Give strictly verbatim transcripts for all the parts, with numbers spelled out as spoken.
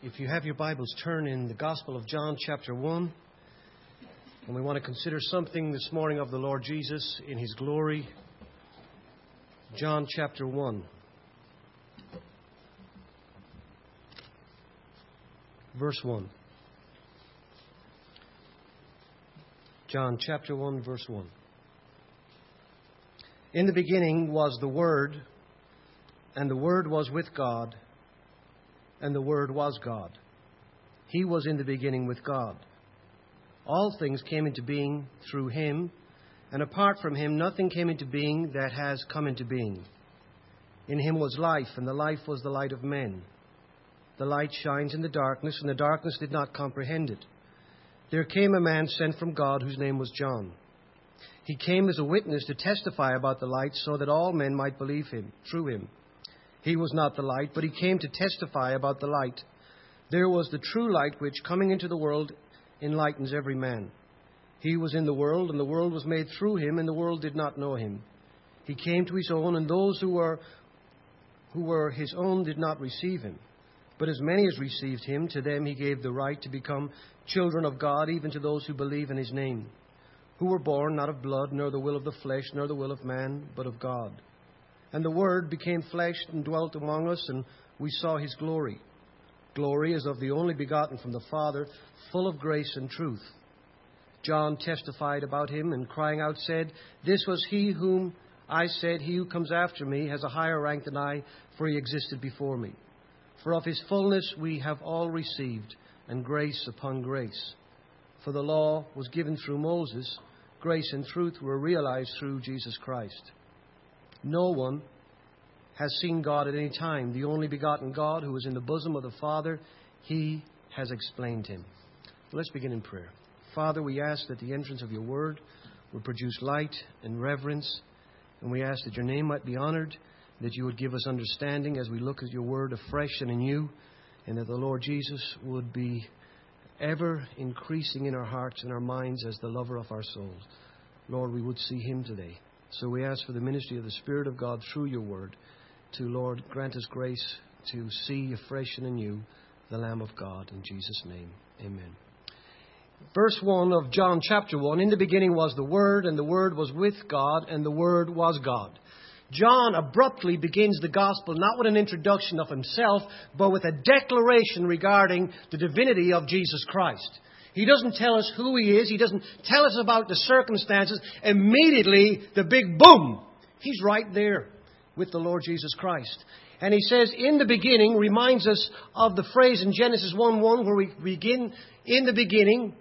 If you have your Bibles, turn in the Gospel of John chapter one. And we want to consider something this morning of the Lord Jesus in His glory. John chapter one. Verse one. John chapter one, verse one. In the beginning was the Word, and the Word was with God, and the Word was God. He was in the beginning with God. All things came into being through Him, and apart from Him nothing came into being that has come into being. In Him was life, and the life was the light of men. The light shines in the darkness, and the darkness did not comprehend it. There came a man sent from God whose name was John. He came as a witness to testify about the light, so that all men might believe him through him. He was not the light, but he came to testify about the light. There was the true light which, coming into the world, enlightens every man. He was in the world, and the world was made through him, and the world did not know him. He came to his own, and those who were who were his own did not receive him. But as many as received him, to them he gave the right to become children of God, even to those who believe in his name, who were born not of blood, nor the will of the flesh, nor the will of man, but of God. And the Word became flesh and dwelt among us, and we saw His glory. Glory as of the only begotten from the Father, full of grace and truth. John testified about Him, and crying out said, "This was He whom I said, He who comes after me has a higher rank than I, for He existed before me. For of His fullness we have all received, and grace upon grace. For the law was given through Moses, grace and truth were realized through Jesus Christ. No one has seen God at any time. The only begotten God who is in the bosom of the Father, He has explained Him." Let's begin in prayer. Father, we ask that the entrance of your word will produce light and reverence. And we ask that your name might be honored, that you would give us understanding as we look at your word afresh and anew, and that the Lord Jesus would be ever increasing in our hearts and our minds as the lover of our souls. Lord, we would see Him today. So we ask for the ministry of the Spirit of God through your word to, Lord, grant us grace to see afresh and anew the Lamb of God. In Jesus' name, amen. Verse one of John chapter one, in the beginning was the Word, and the Word was with God, and the Word was God. John abruptly begins the Gospel not with an introduction of himself, but with a declaration regarding the divinity of Jesus Christ. He doesn't tell us who He is. He doesn't tell us about the circumstances. Immediately, the big boom. He's right there with the Lord Jesus Christ. And He says, in the beginning, reminds us of the phrase in Genesis one one where we begin, in the beginning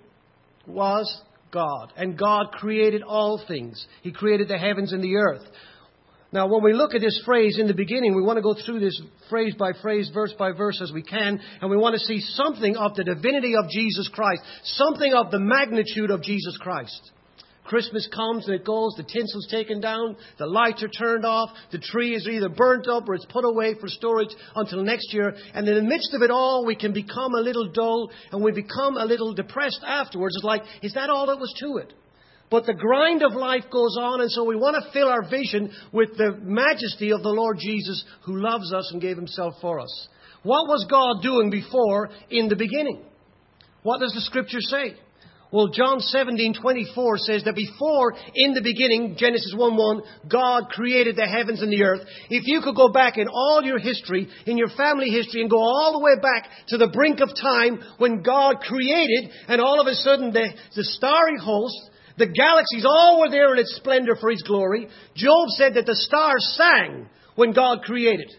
was God. And God created all things. He created the heavens and the earth. Now, when we look at this phrase, in the beginning, we want to go through this phrase by phrase, verse by verse as we can, and we want to see something of the divinity of Jesus Christ, something of the magnitude of Jesus Christ. Christmas comes and it goes, the tinsel's taken down, the lights are turned off, the tree is either burnt up or it's put away for storage until next year, and in the midst of it all, we can become a little dull and we become a little depressed afterwards. It's like, is that all that was to it? But the grind of life goes on, and so we want to fill our vision with the majesty of the Lord Jesus who loves us and gave Himself for us. What was God doing before in the beginning? What does the Scripture say? Well, John seventeen twenty-four says that before, in the beginning, Genesis one one, God created the heavens and the earth. If you could go back in all your history, in your family history, and go all the way back to the brink of time when God created, and all of a sudden the, the starry host, the galaxies, all were there in its splendor for His glory. Job said that the stars sang when God created.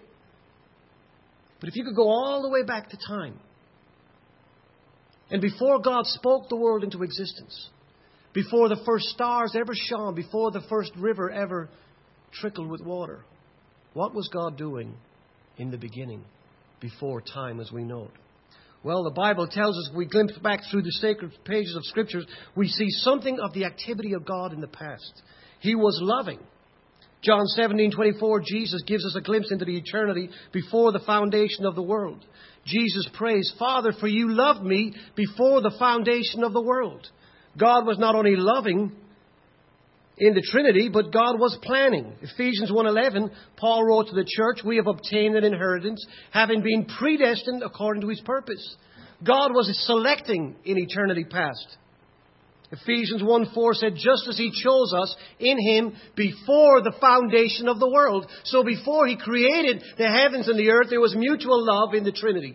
But if you could go all the way back to time, and before God spoke the world into existence, before the first stars ever shone, before the first river ever trickled with water, what was God doing in the beginning, before time as we know it? Well, the Bible tells us, if we glimpse back through the sacred pages of Scriptures, we see something of the activity of God in the past. He was loving. John seventeen twenty-four, Jesus gives us a glimpse into the eternity before the foundation of the world. Jesus prays, "Father, for you loved me before the foundation of the world." God was not only loving in the Trinity, but God was planning. Ephesians one eleven, Paul wrote to the church, we have obtained an inheritance, having been predestined according to His purpose. God was selecting in eternity past. Ephesians one four said, just as He chose us in Him before the foundation of the world. So before He created the heavens and the earth, there was mutual love in the Trinity.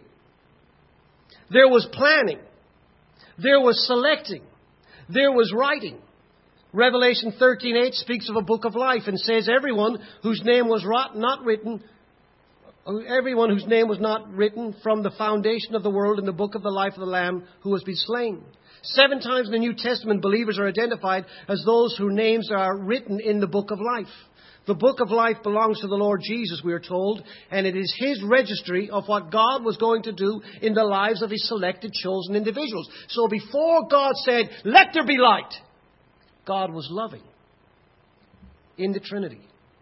There was planning. There was selecting. There was writing. Revelation thirteen eight speaks of a book of life and says, everyone whose name was not written, everyone whose name was not written from the foundation of the world in the book of the life of the Lamb who has been slain. Seven times in the New Testament, believers are identified as those whose names are written in the book of life. The book of life belongs to the Lord Jesus, we are told, and it is His registry of what God was going to do in the lives of His selected, chosen individuals. So before God said, let there be light, God was loving in the Trinity.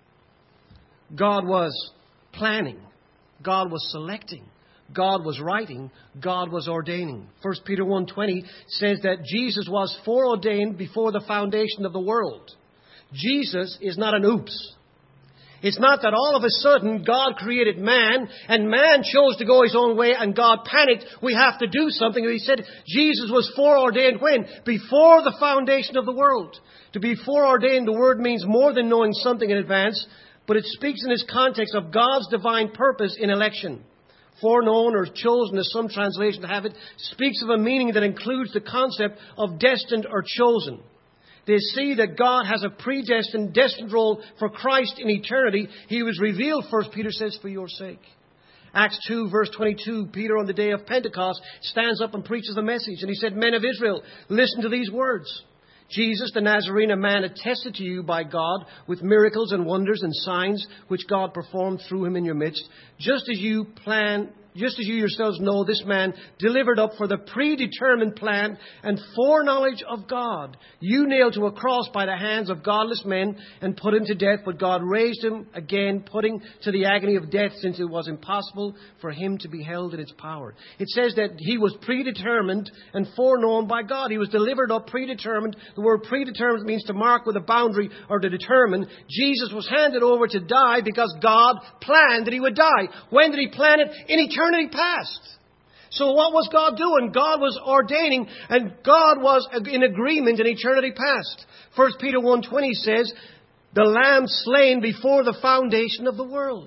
God was planning. God was selecting. God was writing. God was ordaining. First Peter one twenty says that Jesus was foreordained before the foundation of the world. Jesus is not an oops. It's not that all of a sudden God created man and man chose to go his own way and God panicked, we have to do something. He said Jesus was foreordained when? Before the foundation of the world. To be foreordained, the word means more than knowing something in advance, but it speaks in this context of God's divine purpose in election. Foreknown or chosen, as some translations have it, speaks of a meaning that includes the concept of destined or chosen. They see that God has a predestined, destined role for Christ in eternity. He was revealed, First Peter says, for your sake. Acts two, verse twenty-two, Peter on the day of Pentecost stands up and preaches the message. And he said, men of Israel, listen to these words. Jesus, the Nazarene, a man attested to you by God with miracles and wonders and signs which God performed through Him in your midst, just as you plan, just as you yourselves know, this man delivered up for the predetermined plan and foreknowledge of God. You nailed to a cross by the hands of godless men and put Him to death, but God raised Him again, putting to the agony of death, since it was impossible for Him to be held in its power. It says that He was predetermined and foreknown by God. He was delivered up, predetermined. The word predetermined means to mark with a boundary or to determine. Jesus was handed over to die because God planned that He would die. When did He plan it? In eternity. Eternity past. So what was God doing? God was ordaining, and God was in agreement in eternity past. First Peter one twenty says, the Lamb slain before the foundation of the world.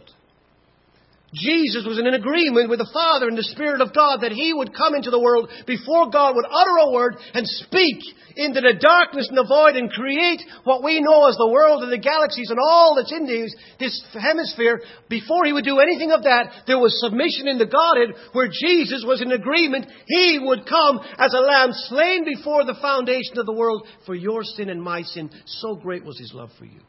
Jesus was in an agreement with the Father and the Spirit of God that He would come into the world before God would utter a word and speak into the darkness and the void and create what we know as the world and the galaxies and all that's in these, this hemisphere. Before He would do anything of that, there was submission in the Godhead where Jesus was in agreement. He would come as a lamb slain before the foundation of the world for your sin and my sin. So great was His love for you.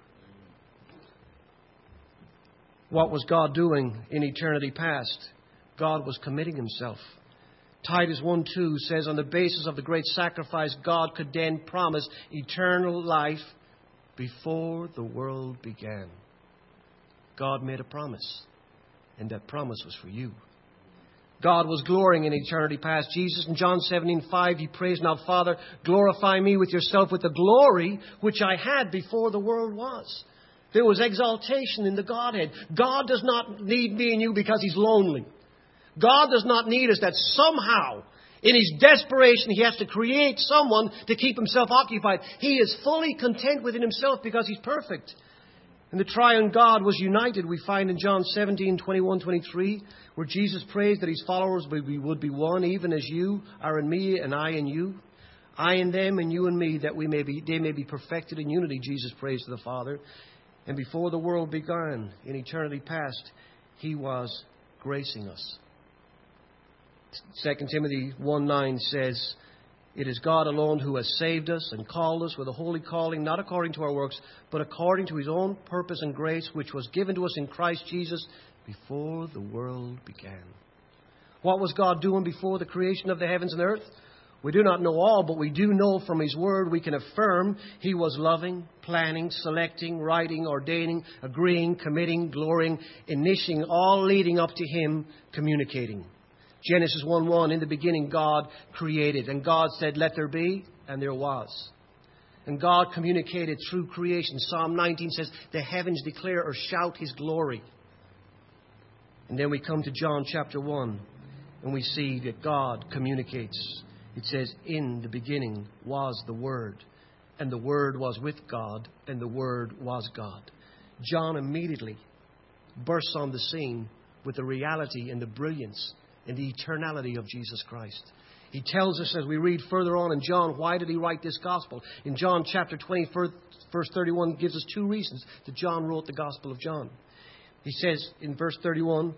What was God doing in eternity past? God was committing Himself. Titus one two says, on the basis of the great sacrifice, God could then promise eternal life before the world began. God made a promise, and that promise was for you. God was glorying in eternity past. Jesus in John seventeen five, He prays, now Father, glorify me with yourself with the glory which I had before the world was. There was exaltation in the Godhead. God does not need me and you because He's lonely. God does not need us that somehow, in His desperation, He has to create someone to keep Himself occupied. He is fully content within Himself because He's perfect. And the triune God was united, we find in John seventeen, twenty-one, twenty-three, where Jesus prays that His followers would be one, even as you are in me and I in you. I in them and you in me, that we may be, they may be perfected in unity, Jesus prays to the Father. And before the world began, in eternity past, He was gracing us. Second Timothy one nine says, it is God alone who has saved us and called us with a holy calling, not according to our works, but according to His own purpose and grace, which was given to us in Christ Jesus before the world began. What was God doing before the creation of the heavens and earth? We do not know all, but we do know from His Word, we can affirm He was loving, planning, selecting, writing, ordaining, agreeing, committing, glorying, initiating, all leading up to Him communicating. Genesis one one, in the beginning God created, and God said, let there be, and there was. And God communicated through creation. Psalm nineteen says, the heavens declare or shout His glory. And then we come to John chapter one, and we see that God communicates. It says, in the beginning was the Word, and the Word was with God, and the Word was God. John immediately bursts on the scene with the reality and the brilliance and the eternality of Jesus Christ. He tells us as we read further on in John, why did he write this gospel? In John chapter twenty, verse thirty-one, gives us two reasons that John wrote the Gospel of John. He says in verse thirty-one,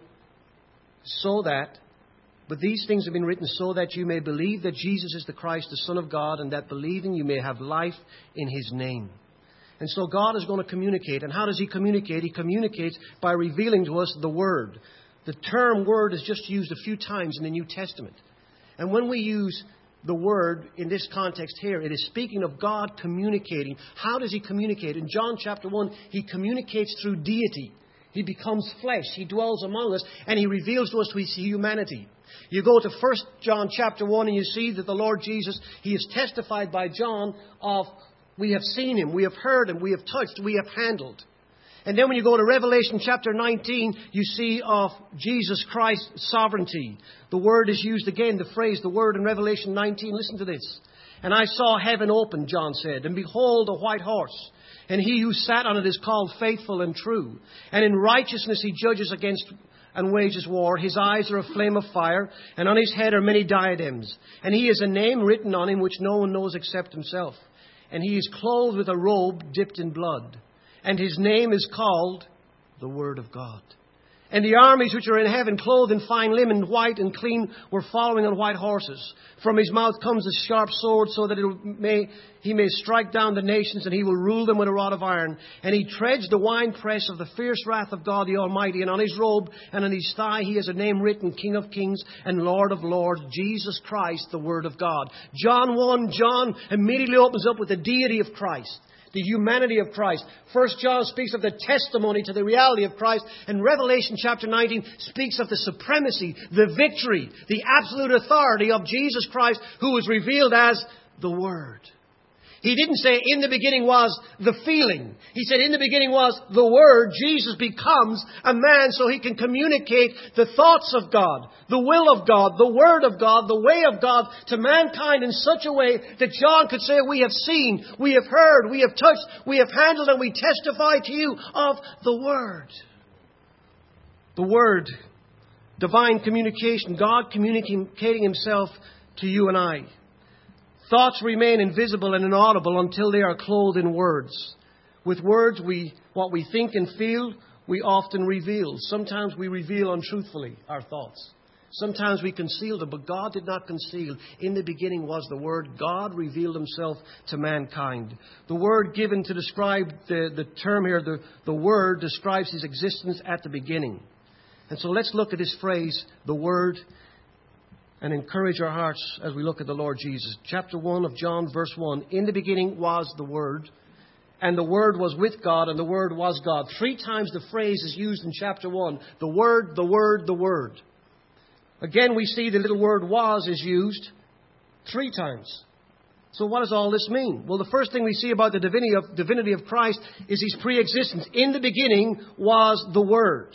so that, but these things have been written so that you may believe that Jesus is the Christ, the Son of God, and that believing you may have life in His name. And so God is going to communicate. And how does He communicate? He communicates by revealing to us the Word. The term Word is just used a few times in the New Testament. And when we use the word in this context here, it is speaking of God communicating. How does He communicate? In John chapter one, He communicates through deity. He becomes flesh. He dwells among us, and He reveals to us His humanity. You go to First John chapter one, and you see that the Lord Jesus, He is testified by John of, we have seen Him, we have heard Him, we have touched, we have handled. And then when you go to Revelation chapter nineteen, you see of Jesus Christ's sovereignty. The word is used again, the phrase, the word in Revelation nineteen. Listen to this. And I saw heaven open, John said, and behold, a white horse. And He who sat on it is called Faithful and True. And in righteousness He judges against and wages war. His eyes are a flame of fire, and on His head are many diadems. And He has a name written on Him which no one knows except Himself. And He is clothed with a robe dipped in blood. And His name is called the Word of God. And the armies which are in heaven, clothed in fine linen, white and clean, were following on white horses. From His mouth comes a sharp sword, so that it may, He may strike down the nations, and He will rule them with a rod of iron. And He treads the winepress of the fierce wrath of God the Almighty. And on His robe and on His thigh He has a name written, King of Kings and Lord of Lords, Jesus Christ, the Word of God. John one, John immediately opens up with the deity of Christ. The humanity of Christ. First John speaks of the testimony to the reality of Christ. And Revelation chapter nineteen speaks of the supremacy, the victory, the absolute authority of Jesus Christ, who was revealed as the Word. He didn't say in the beginning was the feeling. He said in the beginning was the Word. Jesus becomes a man so He can communicate the thoughts of God, the will of God, the Word of God, the way of God to mankind in such a way that John could say, we have seen, we have heard, we have touched, we have handled, and we testify to you of the Word. The Word, divine communication, God communicating Himself to you and I. Thoughts remain invisible and inaudible until they are clothed in words. With words, we what we think and feel, we often reveal. Sometimes we reveal untruthfully our thoughts. Sometimes we conceal them, but God did not conceal. In the beginning was the Word. God revealed Himself to mankind. The word given to describe the, the term here, the, the Word, describes His existence at the beginning. And so let's look at this phrase, the Word, and encourage our hearts as we look at the Lord Jesus. Chapter one of John, verse one. In the beginning was the Word, and the Word was with God, and the Word was God. Three times the phrase is used in chapter one. The Word, the Word, the Word. Again, we see the little word was is used three times. So what does all this mean? Well, the first thing we see about the divinity of, divinity of Christ is His pre-existence. In the beginning was the Word.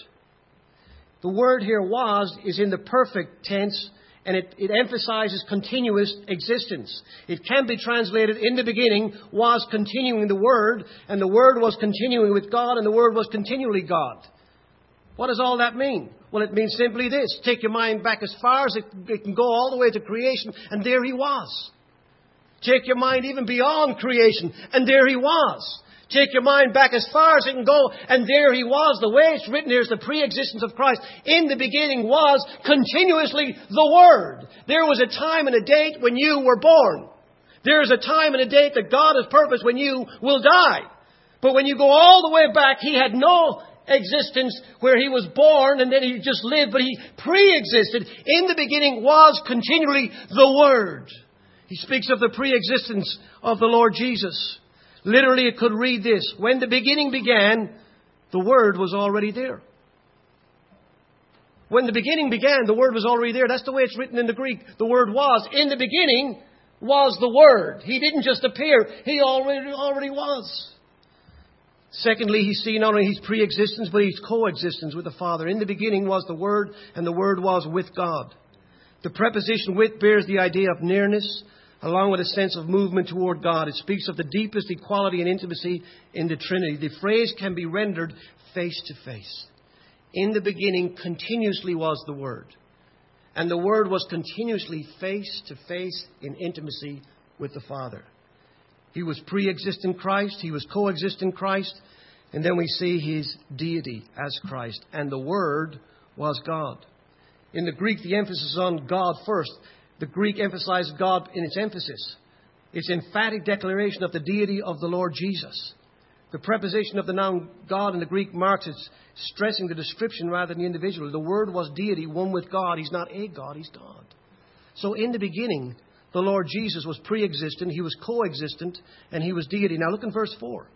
The word here was is in the perfect tense, and it, it emphasizes continuous existence. It can be translated, in the beginning was continuing the Word, and the Word was continuing with God, and the Word was continually God. What does all that mean? Well, it means simply this. Take your mind back as far as it, it can go, all the way to creation, and there He was. Take your mind even beyond creation, and there He was. Take your mind back as far as it can go, and there He was. The way it's written here is the pre-existence of Christ. In the beginning was continuously the Word. There was a time and a date when you were born. There is a time and a date that God has purposed when you will die. But when you go all the way back, He had no existence where He was born and then He just lived, but He pre-existed. In the beginning was continually the Word. He speaks of the pre-existence of the Lord Jesus. Literally, it could read this. When the beginning began, the Word was already there. When the beginning began, the Word was already there. That's the way it's written in the Greek. The Word was. In the beginning was the Word. He didn't just appear. He already, already was. Secondly, he see not only his pre-existence, but his coexistence with the Father. In the beginning was the Word, and the Word was with God. The preposition with bears the idea of nearness, along with a sense of movement toward God. It speaks of the deepest equality and intimacy in the Trinity. The phrase can be rendered face to face. In the beginning continuously was the Word. And the Word was continuously face to face in intimacy with the Father. He was pre-existent Christ. He was coexistent Christ. And then we see his deity as Christ. And the Word was God. In the Greek, the emphasis is on God first. The Greek emphasized God in its emphasis. Its emphatic declaration of the deity of the Lord Jesus. The preposition of the noun God in the Greek marks its stressing the description rather than the individual. The Word was deity, one with God. He's not a God, he's God. So in the beginning, the Lord Jesus was pre-existent, he was coexistent, and he was deity. Now look in verse four.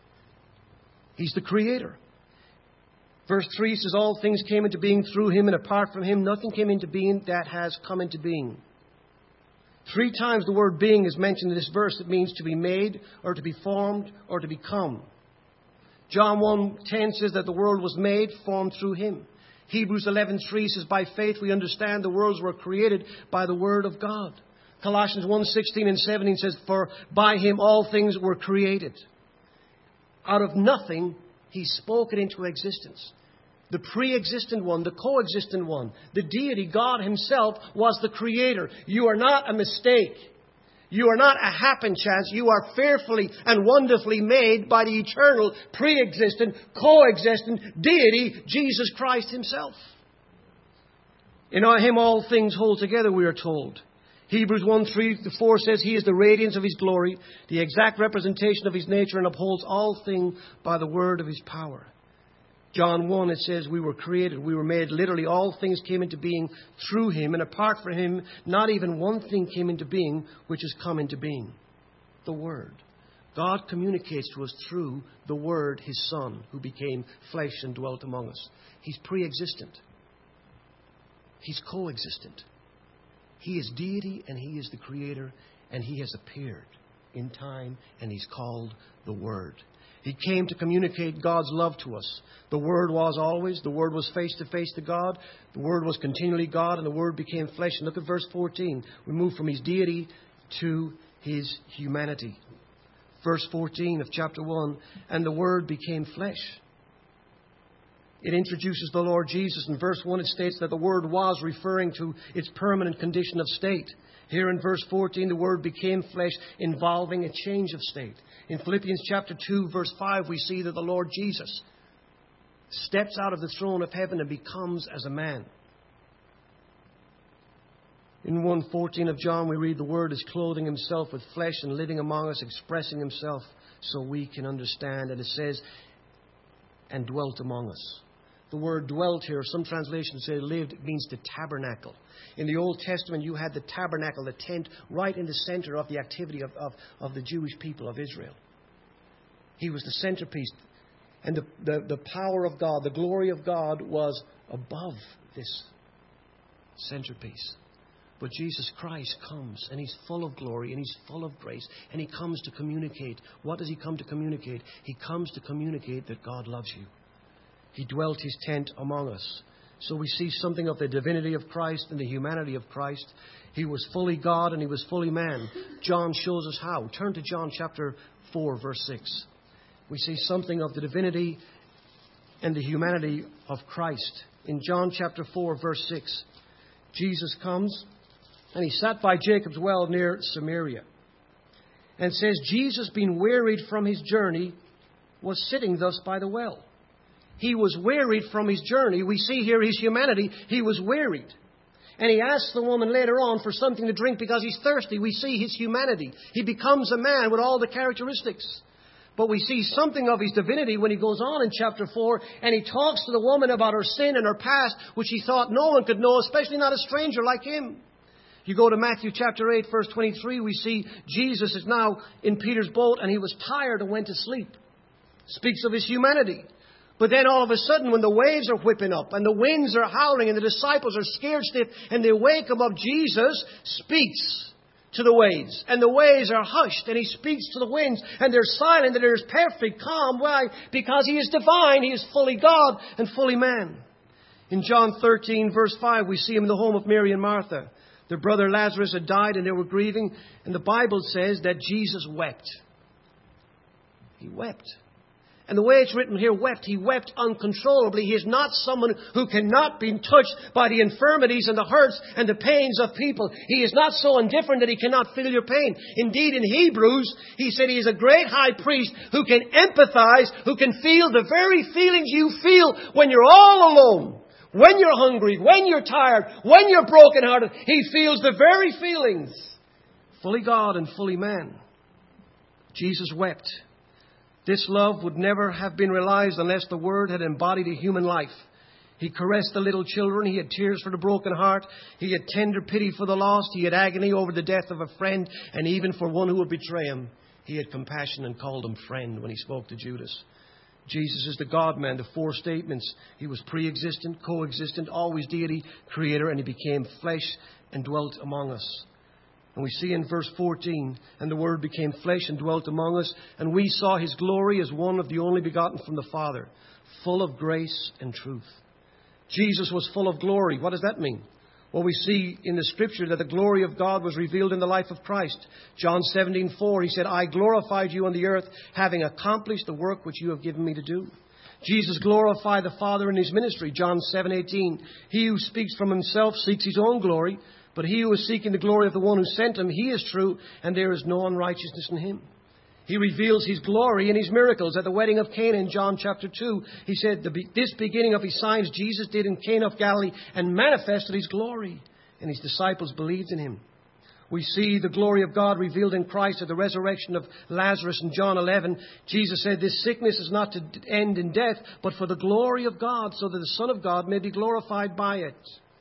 He's the Creator. Verse three says, all things came into being through him, and apart from him, nothing came into being that has come into being. Three times the word being is mentioned in this verse. It means to be made, or to be formed, or to become. John one ten says that the world was made, formed through him. Hebrews eleven three says, by faith we understand the worlds were created by the word of God. Colossians one sixteen and seventeen says, for by him all things were created. Out of nothing, he spoke it into existence. The pre-existent one, the coexistent one, the deity, God himself, was the Creator. You are not a mistake. You are not a happen chance. You are fearfully and wonderfully made by the eternal, pre-existent, coexistent deity, Jesus Christ himself. In him all things hold together, we are told. Hebrews one three to four says he is the radiance of his glory, the exact representation of his nature, and upholds all things by the word of his power. John one, it says we were created, we were made. Literally, all things came into being through him, and apart from him, not even one thing came into being which has come into being. The Word. God communicates to us through the Word, his Son, who became flesh and dwelt among us. He's pre-existent. He's coexistent. He is deity and he is the Creator, and he has appeared in time, and he's called the Word. He came to communicate God's love to us. The Word was always. The Word was face to face to God. The Word was continually God, and the Word became flesh. And look at verse fourteen. We move from his deity to his humanity. Verse fourteen of chapter one, and the Word became flesh. It introduces the Lord Jesus. In verse one, it states that the Word was, referring to its permanent condition of state. Here in verse fourteen, the Word became flesh, involving a change of state. In Philippians chapter two, verse five, we see that the Lord Jesus steps out of the throne of heaven and becomes as a man. In one fourteen of John, we read the Word is clothing himself with flesh and living among us, expressing himself so we can understand. And it says, and dwelt among us. The word dwelt here, some translations say lived, it means to tabernacle. In the Old Testament, you had the tabernacle, the tent, right in the center of the activity of, of, of the Jewish people of Israel. He was the centerpiece. And the, the, the power of God, the glory of God was above this centerpiece. But Jesus Christ comes, and he's full of glory, and he's full of grace, and he comes to communicate. What does he come to communicate? He comes to communicate that God loves you. He dwelt his tent among us. So we see something of the divinity of Christ and the humanity of Christ. He was fully God and he was fully man. John shows us how. Turn to John chapter four, verse six. We see something of the divinity and the humanity of Christ. In John chapter four, verse six, Jesus comes and he sat by Jacob's well near Samaria. And says, Jesus, being wearied from his journey, was sitting thus by the well. He was wearied from his journey. We see here his humanity. He was wearied. And he asks the woman later on for something to drink because he's thirsty. We see his humanity. He becomes a man with all the characteristics. But we see something of his divinity when he goes on in chapter four and he talks to the woman about her sin and her past, which he thought no one could know, especially not a stranger like him. You go to Matthew chapter eight, verse twenty-three, we see Jesus is now in Peter's boat and he was tired and went to sleep. Speaks of his humanity. But then all of a sudden, when the waves are whipping up and the winds are howling and the disciples are scared stiff and they wake him up, Jesus speaks to the waves, and the waves are hushed, and He speaks to the winds, and they're silent, and there's perfect calm. Why? Because He is divine. He is fully God and fully man. In John thirteen, verse five, we see Him in the home of Mary and Martha. Their brother Lazarus had died, and they were grieving, and the Bible says that Jesus wept. He wept. And the way it's written here, wept, He wept uncontrollably. He is not someone who cannot be touched by the infirmities and the hurts and the pains of people. He is not so indifferent that He cannot feel your pain. Indeed, in Hebrews, He said He is a great high priest who can empathize, who can feel the very feelings you feel when you're all alone. When you're hungry, when you're tired, when you're brokenhearted. He feels the very feelings. Fully God and fully man. Jesus wept. This love would never have been realized unless the Word had embodied a human life. He caressed the little children. He had tears for the broken heart. He had tender pity for the lost. He had agony over the death of a friend, and even for one who would betray Him. He had compassion and called him friend when He spoke to Judas. Jesus is the God-man, the four statements. He was pre-existent, coexistent, always deity, creator, and He became flesh and dwelt among us. And we see in verse fourteen, and the Word became flesh and dwelt among us, and we saw His glory as one of the only begotten from the Father, full of grace and truth. Jesus was full of glory. What does that mean? Well, we see in the Scripture that the glory of God was revealed in the life of Christ. John seventeen four, He said, I glorified you on the earth, having accomplished the work which you have given me to do. Jesus glorified the Father in His ministry. John seven eighteen, He who speaks from himself seeks his own glory, but he who is seeking the glory of the one who sent Him, He is true, and there is no unrighteousness in Him. He reveals His glory in His miracles. At the wedding of Cana in John chapter two, He said, this beginning of His signs Jesus did in Cana of Galilee and manifested His glory, and His disciples believed in Him. We see the glory of God revealed in Christ at the resurrection of Lazarus in John eleven. Jesus said, this sickness is not to end in death, but for the glory of God, so that the Son of God may be glorified by it.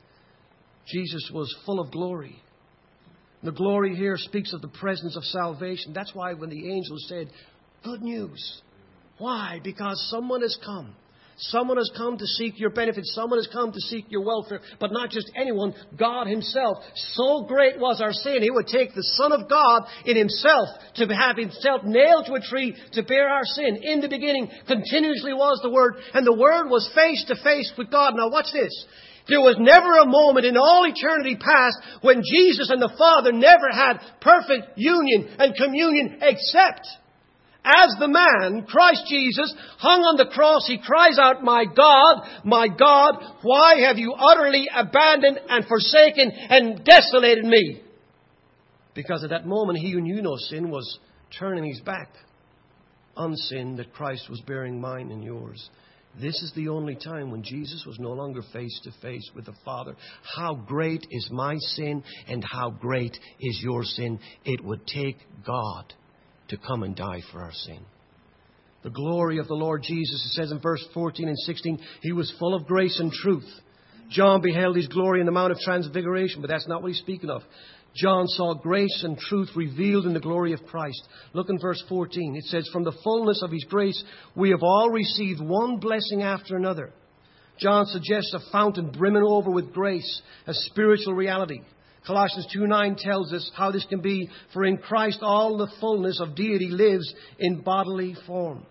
Jesus was full of glory. The glory here speaks of the presence of salvation. That's why when the angels said, good news. Why? Because someone has come. Someone has come to seek your benefit. Someone has come to seek your welfare. But not just anyone, God Himself. So great was our sin, He would take the Son of God in Himself to have Himself nailed to a tree to bear our sin. In the beginning, continuously was the Word, and the Word was face to face with God. Now watch this. There was never a moment in all eternity past when Jesus and the Father never had perfect union and communion, except as the man, Christ Jesus, hung on the cross. He cries out, my God, my God, why have you utterly abandoned and forsaken and desolated me? Because at that moment He who knew no sin was turning His back on sin, that Christ was bearing mine and yours. This is the only time when Jesus was no longer face to face with the Father. How great is my sin and how great is your sin. It would take God to come and die for our sin. The glory of the Lord Jesus, it says in verse fourteen and sixteen, He was full of grace and truth. John beheld His glory in the Mount of Transfiguration, but that's not what he's speaking of. John saw grace and truth revealed in the glory of Christ. Look in verse fourteen. It says, from the fullness of His grace, we have all received one blessing after another. John suggests a fountain brimming over with grace, a spiritual reality. Colossians two nine tells us how this can be, for in Christ all the fullness of deity lives in bodily form.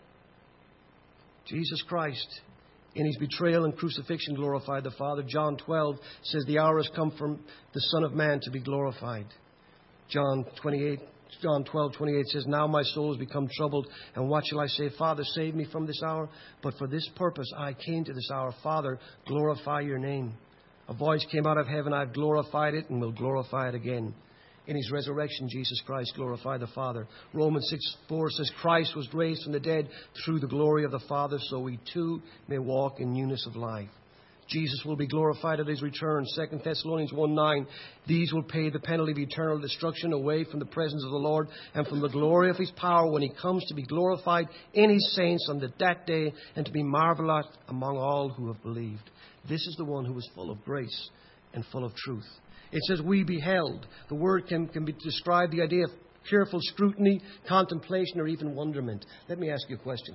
Jesus Christ, in His betrayal and crucifixion, glorified the Father. John twelve says the hour has come for the Son of Man to be glorified. John twenty-eight, John twelve twenty-eight says, now my soul has become troubled, and what shall I say? Father, save me from this hour. But for this purpose I came to this hour. Father, glorify your name. A voice came out of heaven, I've glorified it and will glorify it again. In His resurrection, Jesus Christ glorified the Father. Romans six four says, Christ was raised from the dead through the glory of the Father, so we too may walk in newness of life. Jesus will be glorified at His return. Second Thessalonians one nine, these will pay the penalty of eternal destruction away from the presence of the Lord and from the glory of His power when He comes to be glorified in His saints on the, that day and to be marveled at among all who have believed. This is the one who is full of grace and full of truth. It says we beheld. The word can, can be describe the idea of careful scrutiny, contemplation, or even wonderment. Let me ask you a question.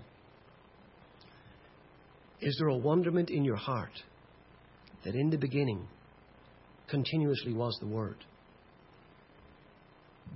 Is there a wonderment in your heart that in the beginning continuously was the Word?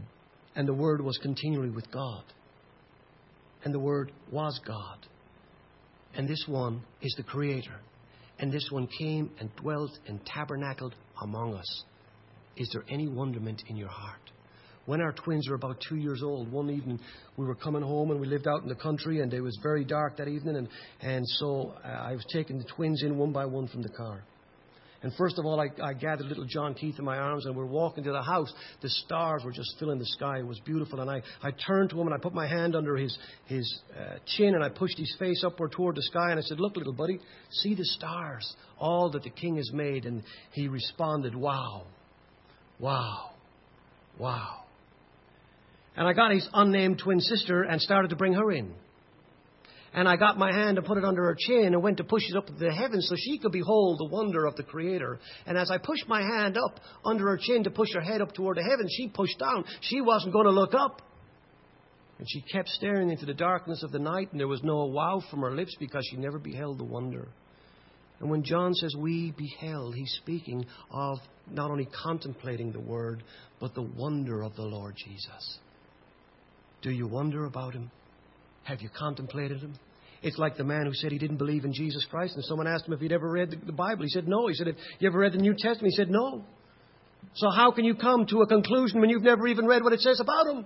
And the Word was continually with God. And the Word was God. And this one is the Creator. And this one came and dwelt and tabernacled among us. Is there any wonderment in your heart? When our twins were about two years old, one evening we were coming home and we lived out in the country and it was very dark that evening. And, and so uh, I was taking the twins in one by one from the car. And first of all, I, I gathered little John Keith in my arms and we were walking to the house. The stars were just filling the sky. It was beautiful. And I, I turned to him and I put my hand under his, his uh, chin and I pushed his face upward toward the sky. And I said, look, little buddy, see the stars, all that the King has made. And he responded, wow, wow, wow. And I got his unnamed twin sister and started to bring her in. And I got my hand and put it under her chin and went to push it up to the heavens so she could behold the wonder of the Creator. And as I pushed my hand up under her chin to push her head up toward the heavens, she pushed down. She wasn't going to look up. And she kept staring into the darkness of the night, and there was no wow from her lips because she never beheld the wonder. And when John says we beheld, he's speaking of not only contemplating the Word, but the wonder of the Lord Jesus. Do you wonder about Him? Have you contemplated Him? It's like the man who said he didn't believe in Jesus Christ, and someone asked him if he'd ever read the, the Bible. He said no. He said, have you ever read the New Testament? He said no. So how can you come to a conclusion when you've never even read what it says about Him?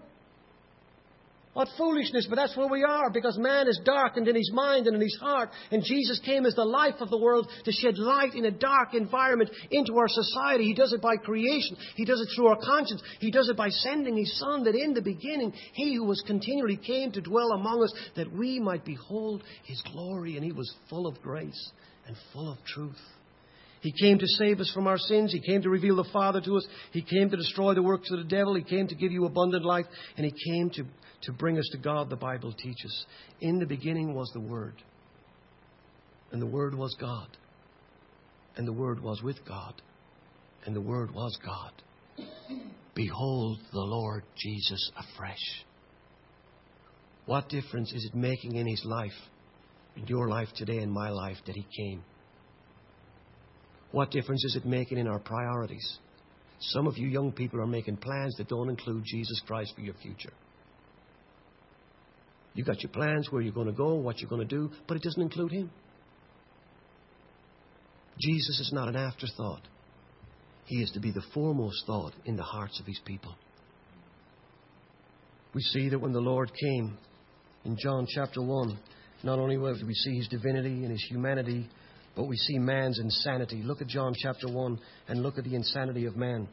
What foolishness, but that's where we are, because man is darkened in his mind and in his heart. And Jesus came as the life of the world to shed light in a dark environment into our society. He does it by creation. He does it through our conscience. He does it by sending His Son, that in the beginning He who was continually came to dwell among us, that we might behold His glory. And He was full of grace and full of truth. He came to save us from our sins. He came to reveal the Father to us. He came to destroy the works of the devil. He came to give you abundant life. And He came to, to bring us to God, the Bible teaches. In the beginning was the Word. And the Word was God. And the Word was with God. And the Word was God. Behold the Lord Jesus afresh. What difference is it making in His life, in your life today and my life, that He came? What difference is it making in our priorities? Some of you young people are making plans that don't include Jesus Christ for your future. You've got your plans, where you're going to go, what you're going to do, but it doesn't include Him. Jesus is not an afterthought. He is to be the foremost thought in the hearts of His people. We see that when the Lord came in John chapter one, not only do we see His divinity and His humanity, but we see man's insanity. Look at John chapter one and look at the insanity of man.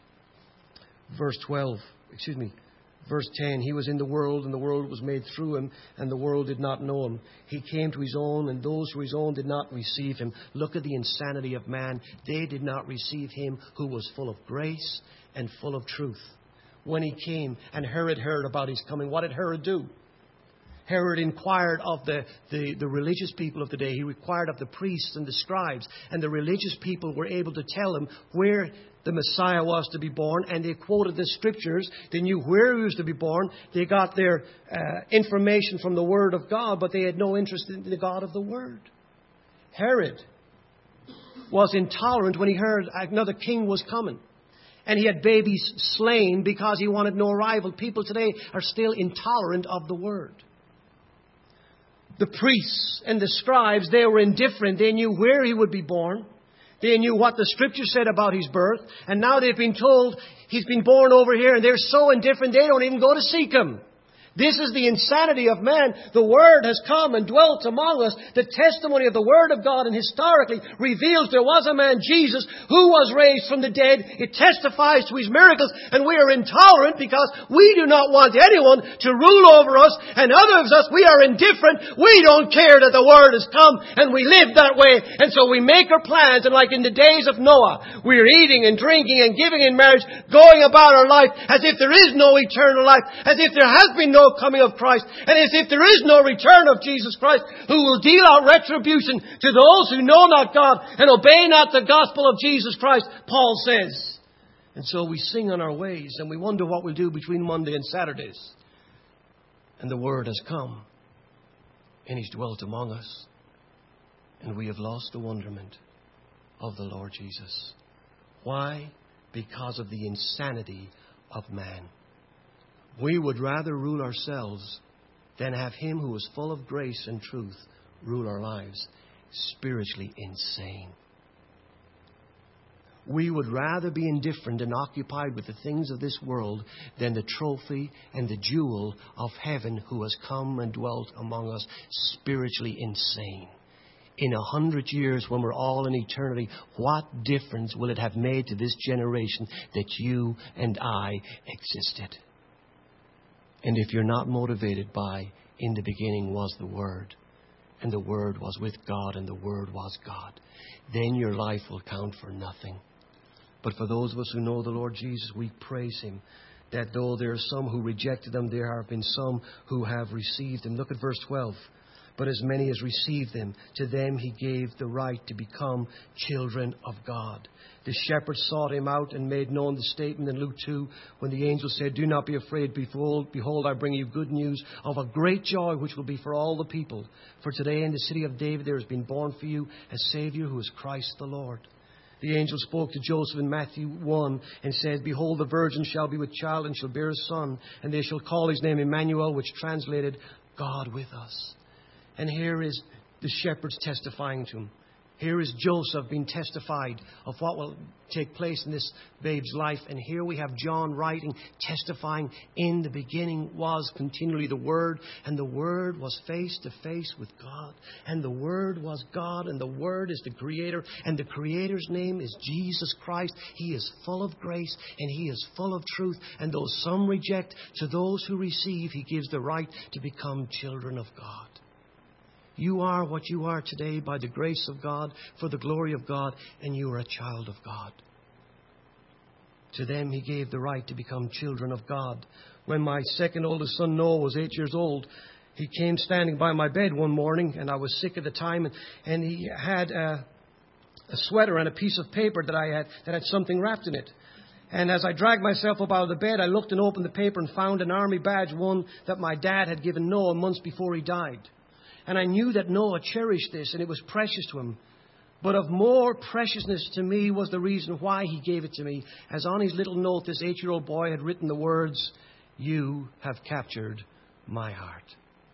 Verse twelve, excuse me, verse ten. He was in the world, and the world was made through Him, and the world did not know Him. He came to His own, and those who His own did not receive Him. Look at the insanity of man. They did not receive Him who was full of grace and full of truth. When He came, and Herod heard about His coming, what did Herod do? Herod inquired of the, the, the religious people of the day. He inquired of the priests and the scribes. And the religious people were able to tell him where the Messiah was to be born. And they quoted the Scriptures. They knew where He was to be born. They got their uh, information from the Word of God, but they had no interest in the God of the Word. Herod was intolerant when he heard another king was coming. And he had babies slain because he wanted no rival. People today are still intolerant of the Word. The priests and the scribes, they were indifferent. They knew where He would be born. They knew what the Scripture said about His birth. And now they've been told He's been born over here, and they're so indifferent they don't even go to seek Him. This is the insanity of man. The Word has come and dwelt among us. The testimony of the Word of God and historically reveals there was a man, Jesus, who was raised from the dead. It testifies to His miracles, and we are intolerant because we do not want anyone to rule over us, and others of us, we are indifferent. We don't care that the Word has come, and we live that way. And so we make our plans, and like in the days of Noah, we're eating and drinking and giving in marriage, going about our life as if there is no eternal life, as if there has been no coming of Christ, and as if there is no return of Jesus Christ, who will deal out retribution to those who know not God and obey not the gospel of Jesus Christ, Paul says. And so we sing on our ways, and we wonder what we'll do between Monday and Saturdays. And the Word has come, and He's dwelt among us, and we have lost the wonderment of the Lord Jesus. Why? Because of the insanity of man. We would rather rule ourselves than have Him who is full of grace and truth rule our lives. Spiritually insane. We would rather be indifferent and occupied with the things of this world than the trophy and the jewel of heaven who has come and dwelt among us. Spiritually insane. In a hundred years, when we're all in eternity, what difference will it have made to this generation that you and I existed? And if you're not motivated by, in the beginning was the Word, and the Word was with God, and the Word was God, then your life will count for nothing. But for those of us who know the Lord Jesus, we praise Him, that though there are some who rejected Him, there have been some who have received Him. Look at verse twelve. But as many as received Him, to them He gave the right to become children of God. The shepherds sought Him out and made known the statement in Luke two, when the angel said, "Do not be afraid, behold, behold, I bring you good news of a great joy which will be for all the people. For today in the city of David there has been born for you a Saviour who is Christ the Lord." The angel spoke to Joseph in Matthew one and said, "Behold, the virgin shall be with child and shall bear a son, and they shall call his name Emmanuel," which translated, God with us. And here is the shepherds testifying to Him. Here is Joseph being testified of what will take place in this babe's life. And here we have John writing, testifying, in the beginning was continually the Word, and the Word was face to face with God. And the Word was God, and the Word is the Creator, and the Creator's name is Jesus Christ. He is full of grace, and He is full of truth. And though some reject, to those who receive, He gives the right to become children of God. You are what you are today by the grace of God, for the glory of God, and you are a child of God. To them He gave the right to become children of God. When my second oldest son Noah was eight years old, he came standing by my bed one morning, and I was sick at the time, and, and he had a, a sweater and a piece of paper that I had that had something wrapped in it. And as I dragged myself up out of the bed, I looked and opened the paper and found an army badge, one that my dad had given Noah months before he died. And I knew that Noah cherished this, and it was precious to him. But of more preciousness to me was the reason why he gave it to me. As on his little note, this eight-year-old boy had written the words, "You have captured my heart."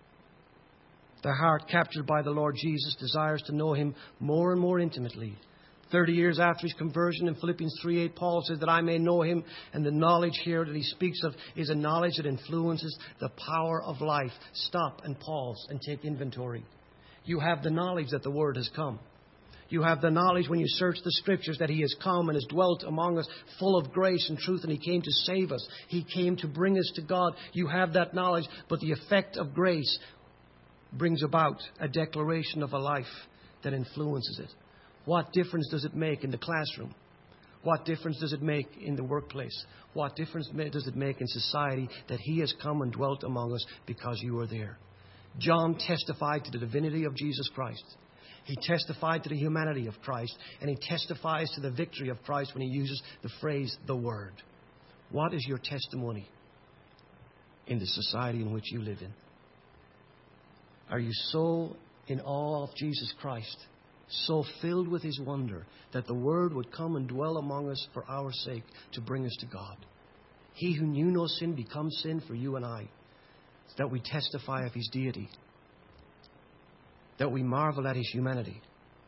The heart captured by the Lord Jesus desires to know Him more and more intimately. Thirty years after his conversion, in Philippians three eight, Paul says that I may know Him. And the knowledge here that he speaks of is a knowledge that influences the power of life. Stop and pause and take inventory. You have the knowledge that the Word has come. You have the knowledge when you search the Scriptures that He has come and has dwelt among us full of grace and truth, and He came to save us. He came to bring us to God. You have that knowledge, but the effect of grace brings about a declaration of a life that influences it. What difference does it make in the classroom? What difference does it make in the workplace? What difference does it make in society that He has come and dwelt among us because you are there? John testified to the divinity of Jesus Christ. He testified to the humanity of Christ. And he testifies to the victory of Christ when he uses the phrase, the Word. What is your testimony in the society in which you live in? Are you so in awe of Jesus Christ, so filled with His wonder, that the Word would come and dwell among us for our sake to bring us to God? He who knew no sin becomes sin for you and I, that we testify of His deity, that we marvel at His humanity,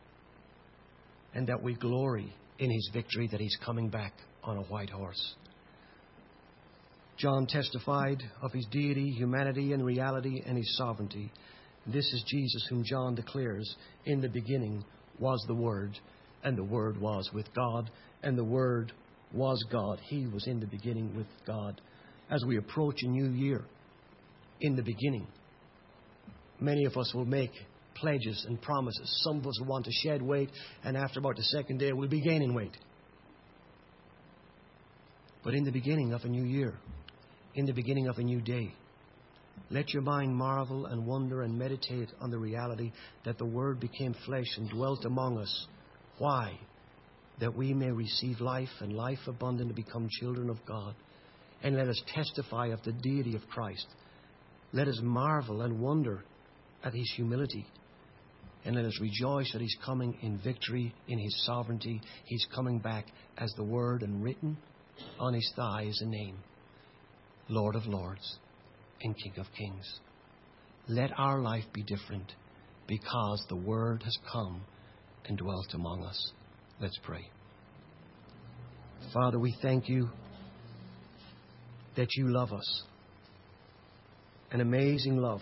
and that we glory in His victory that He's coming back on a white horse. John testified of His deity, humanity, and reality, and His sovereignty. This is Jesus whom John declares, in the beginning was the Word, and the Word was with God, and the Word was God. He was in the beginning with God. As we approach a new year, in the beginning, many of us will make pledges and promises. Some of us will want to shed weight, and after about the second day, we'll be gaining weight. But in the beginning of a new year, in the beginning of a new day, let your mind marvel and wonder and meditate on the reality that the Word became flesh and dwelt among us. Why? That we may receive life and life abundant to become children of God. And let us testify of the deity of Christ. Let us marvel and wonder at His humility. And let us rejoice that He's coming in victory, in His sovereignty. He's coming back as the Word, and written on His thigh is a name. Lord of lords, and King of kings. Let our life be different because the Word has come and dwelt among us. Let's pray. Father, we thank you that you love us. An amazing love.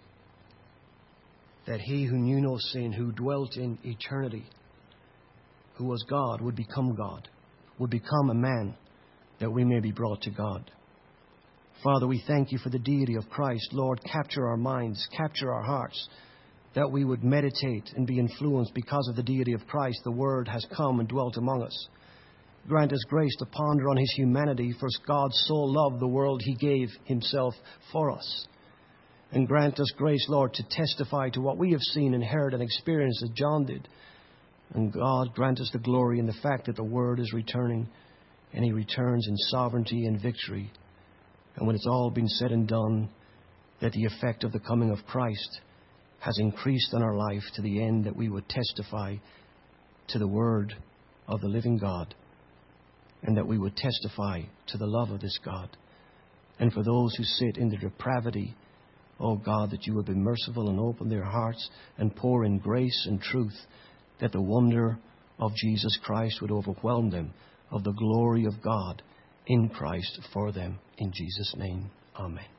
That he who knew no sin, who dwelt in eternity, who was God, would become God, would become a man, that we may be brought to God. Father, we thank you for the deity of Christ. Lord, capture our minds, capture our hearts, that we would meditate and be influenced because of the deity of Christ. The Word has come and dwelt among us. Grant us grace to ponder on his humanity, for God so loved the world he gave himself for us. And grant us grace, Lord, to testify to what we have seen and heard and experienced as John did. And God, grant us the glory in the fact that the Word is returning, and he returns in sovereignty and victory. And when it's all been said and done, that the effect of the coming of Christ has increased in our life to the end that we would testify to the Word of the living God, and that we would testify to the love of this God. And for those who sit in the depravity, oh God, that you would be merciful and open their hearts and pour in grace and truth, that the wonder of Jesus Christ would overwhelm them, of the glory of God in Christ for them. In Jesus' name, amen.